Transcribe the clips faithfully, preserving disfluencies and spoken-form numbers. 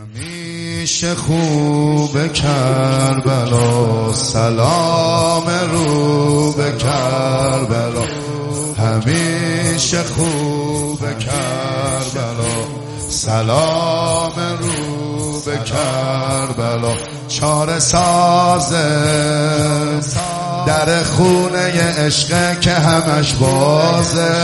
همیشه خوب کربلا، سلام رو به کربلا. همیشه خوب کربلا، سلام رو به کربلا. چاره سازه در خونه عشق که همش بازه.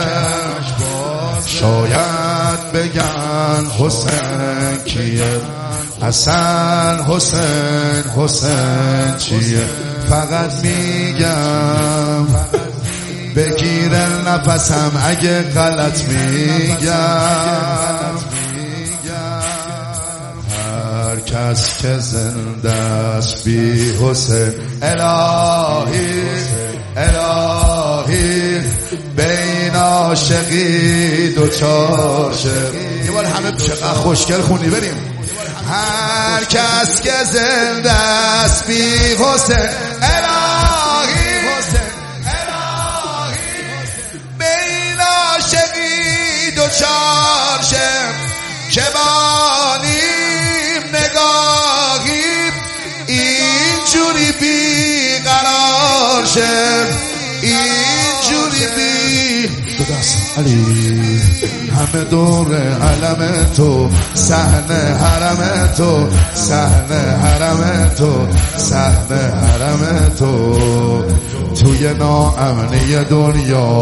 شاید بگن حسین کیه، اصلا حسین حسین چیه. فقط میگم بگیره نفسم اگه غلط میگم. هر کس که زنده است بی حسین، الهی الهی بین عاشقی دوچار شه. یه بار همه چقدر خوشگل خونی بریم. هر کس که زنده است بی حسین، الهی الهی بین عاشقی دوچار شه. که بانیم نگاهیم اینجوری بی قرار شه، اینجوری بی دو دست علی. همه دور علم تو، صحنه حرم تو، صحنه حرم تو، صحنه حرم تو. توی ناامنی دنیا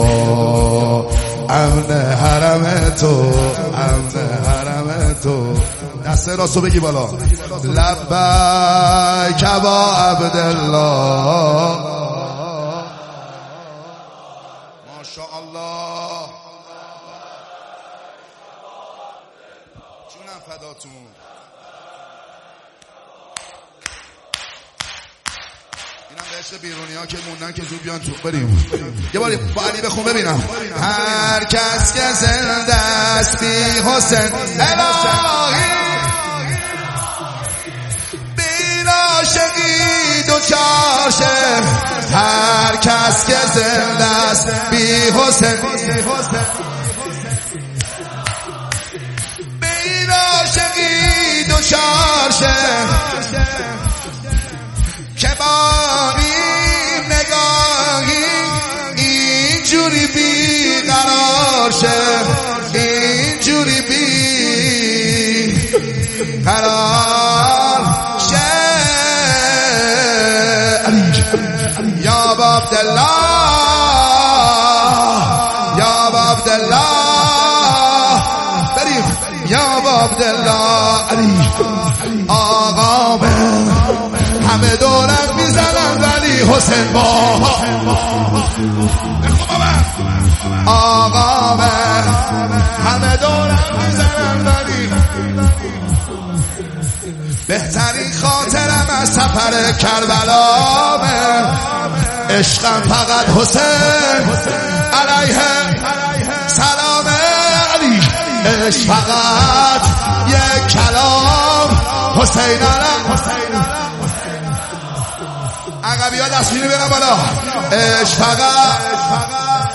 امن حرم تو، امن حرم تو. دست راستو بگی بالا. لبیک با عبدالله. ماشاءالله. جونم فداتون. اینم بهشت بیرونی ها که موندن که زود بیان تو. بریم یه باری با علی بخون ببینم. هر کس که زنده است بی حسین، الهی بین عاشقی دوچار شه. هر کس که زنده است بی حسین، بین عاشقی دوچار شه. که بانیم نگاهی اینجوری بی قرار شه، اینجوری بی قرار شه. یا عبدالله یا عبدالله بریم. یا عبدالله علی آقا من همه دورم میزنن ولی حسین با آقا من همه دورم میزنن ولی. بهترین خاطرم از سفر کربلا من، عشقم فقط حسین علیه سلام علی. عشق فقط یک کلام حسین علیه. عقبی ها دستشینی بیارم بالا. عشق فقط